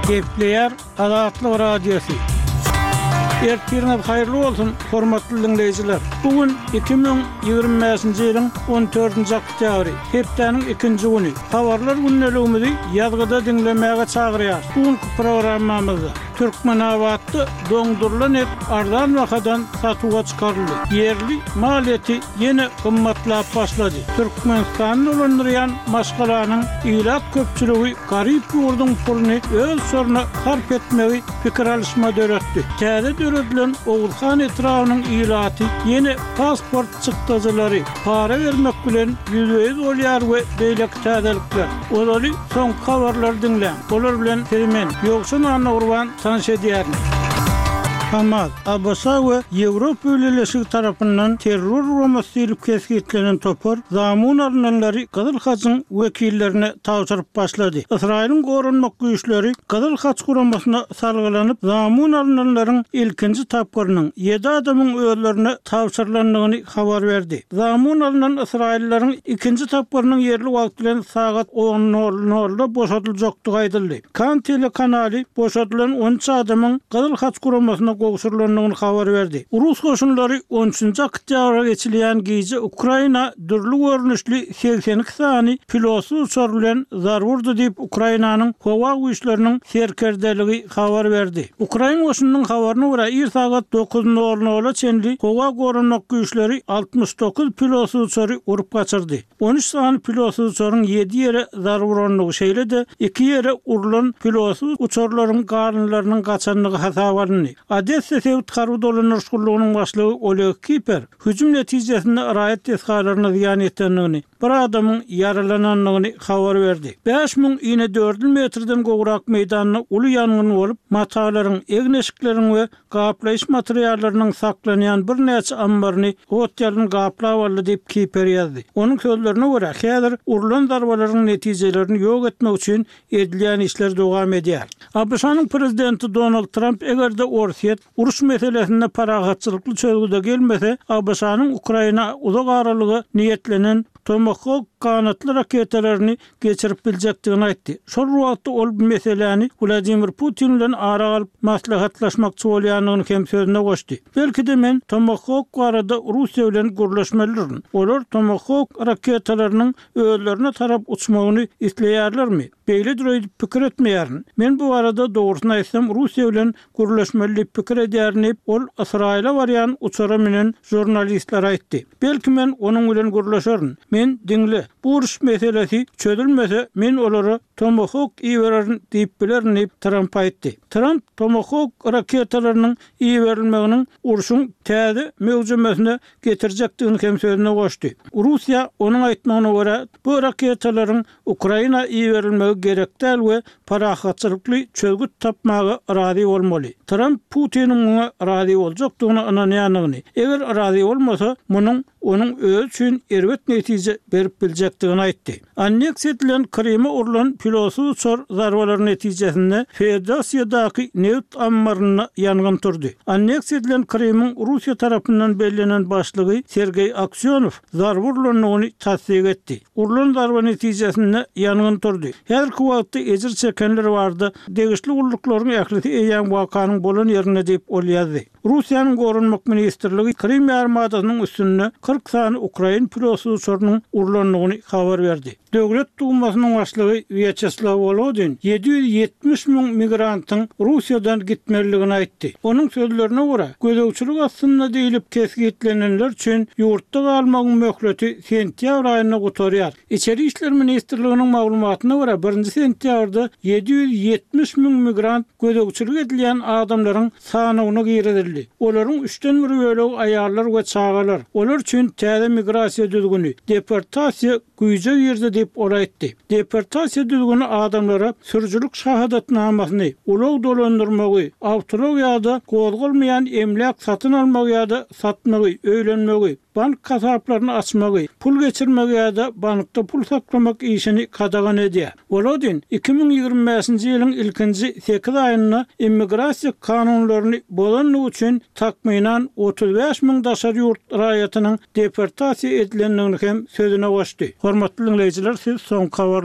Kepler Azatlyk Radiosu. Ertiriniz hayırlı olsun, hormatly dinleyijiler. Bugün 2025-nji ýylyň 14-nji oktýabry, hepdeniň 2-nji güni. Habarlar günneligimizi ýazgyda dinlemäge çagyrýar. Bugünkü programmamyzda Türkmen awatdy doňdurulan et ardan wakadan satuga çykaryldy. Yerli maliyeti ýene gymmatlap başlady. Türkmenistanyny ulandyrýan maşgalanyň ýylat köpçüligi garyp ýurdun pulyny öz soruny sarf etmegi pikir alışma döretdi. Täze döredilen Oğuzhan etrawynyň ýylaty ýene pasport çykdyjylary para bermek bilen ýüzüýiz bolýar we beýlek täzelikler. Olary soň habarlar dinleň. Olar bilen temen ýoksa nany urban tanış edýärmi? Hamas, Abasa ve Avrupa ülkeleri tarafından terör romasıyla keskitlenen topar, zamun arınanları Kızılhaç'ın vekillerine tavsırıp başladı. İsrail'in korunmak güçleri Kızılhaç kuramasına salgılanıp, zamun arınanların ilkinci tapkarının 7 adamın ölülerine tavsırlandığını haber verdi. Zamun alınan İsraillerin ikinci tapkarının yerli vaktilen saat 10:00'da boşaltılacaktı aydıldı. Kan telekanali boşaltılan 13 adamın Kızılhaç kuramasına goşurlarının haber verdi. Rus koşunları 13-nji oktýabra geçilýän gece Ukraina dürli görnüşli 82 sany pilotsy uçar bilen zar vurdy diýip Ukrainanyň howa güýçleriniň serkerdeligi haber verdi. Ukraina koşunynyň habaryna görä ir saat 9:00 çenli howa gorunmak güýçleri 69 pilotsy uçary urup gaçyrdy. 13 sany pilotsy uçaryň 7 ýere zar vuranlygy şeýle-de 2 ýere urulan pilotsy uçarlaryň garynlarynyň gaçanlygy hasabalandy. Odessa Sevt Harud Olanırşkulluğunun başlığı Oleg Kiper, hücum netijesinde raýat eskalaryna ziýan etdenligini, bir adamın yaralananlygyny habar verdi. 5400 metrden gowrak meýdanyny uly ýangyn bolup, matalaryň, egneşikleriň we gaplaýyş materiallarynyň saklanýan bir näçe ambaryny hotelden gaplap aldy diýip Kiper ýazdy. Onuň sözlerine görä, häzir urulan zarbalaryň netijelerini ýok etmek üçin edilýän işler dowam edýär. Abşanyň prezidenti Donald Trump egerde Orsiýet uruş meselesinde paragatçylykly çözgüde gelmese, Abşanyň Ukraina uzak aralygy niýetlenen Tomahawk kanatly raketalaryny geçirip biljekdigini aýtdy. Şol wagtda ol bu meseleni Vladimir Putin bilen ara alyp maslahatlaşmakçy bolýanyny hem sözüne goşdy. Belki de men Tomahawk barada Russiýa bilen gürleşmelirin. Olar Tomahawk raketalarynyň öýlerine tarap uçmagyny isleýärlermi? Beýle durup pikir etmeýärin. Men bu arada dogrusyny aýtsam Russiýa bilen gürleşmeli pikir edýärin, ol Israila barýan uçara menen jurnalistler aýtdy. Belki men onuň bilen gürleşerin. Men dinle, bu uruş meselesi çözülmese men olary Tomahawk iýererin diýip bilerin diýip Trump aýtdy. Trump Tomahawk raketalarynyň iýerilmeginiň uruşyň täze mögzemesine getirjekdigini hem sözüne goşdy. Russiýa onuň aýtmagyna görä bu raketalaryň Ukraina iýerilmegi gerek däl we parahatçylykly çözgüt tapmagy razy bolmaly. Trump Putiniň muňa razy boljakdygyny ananýanyny, eger razy bolmasa munyň onuň öz üçin erwet netije berip biljekdigini aýtdy. Anneksiýa edilen Krym'a urulan pilotsy uçar zarbalary netijesinde Federatsiýadaky neft ambaryna ýangyn turdy. Anneksiýa edilen Krym'yň Russiýa tarapyndan bellänen başlygy Sergey Aksionow zarwurlanyny tasdik etdi. Urulan zarba netijesinde ýangyn turdy. Häzirki wagtda ejir çekenler bardy. Degişli ulluklaryň ählisi eýän wakanyň bolan ýerine diýip ol ýazdy. Russiýanyň gorunmak ministrligi Krym ýarmadasynyň üstünde 40 sany Ukraina pilotsy uçarynyň urulanlygyny habar berdi. Döwlet dumasynyň başlygy Vyacheslav Volodin 770 000 migrantyň Russiýadan gitmeligini aýtdy. Onuň sözlerine görä, gözegçilik aslynda diýilip keskitlenenler üçin ýurtda galmagyň möhleti sentýabr aýyna gotarýar. İçeri işler ministrliginiň maglumatyna görä 1-nji sentýabrda 770 000 migrant gözegçilik edilýän adamlaryň sanyna giredildi. Olaryň 3-den biri bölegi aýallar we çagalar. Olar üçin täze migrasiýa düzgünü, deportasiýa güýje ýerde diýip olaýtdy. Deportasiýa düzgünü adamlara sürücülük şahadatnamasyny, ulug dolandyrmagy, awtologiýada gozgulmaýan emlak satyn almagy ýa-da satmagy, öýlenmegi, bank kasaplaryny açmagy, pul geçirmegi ýa-da bankda pul saklamak işini kadagan edýär. Volodin 2025-nji ýylyň ilkinji 8 aýyna immigrasiýa kanunlaryny bolanlyk üçin takmynan 35 000 daşary ýurt raýatynyň deportasiýa edilenligini hem sözüne goşdy. Hormatly dinleyijiler, siz soň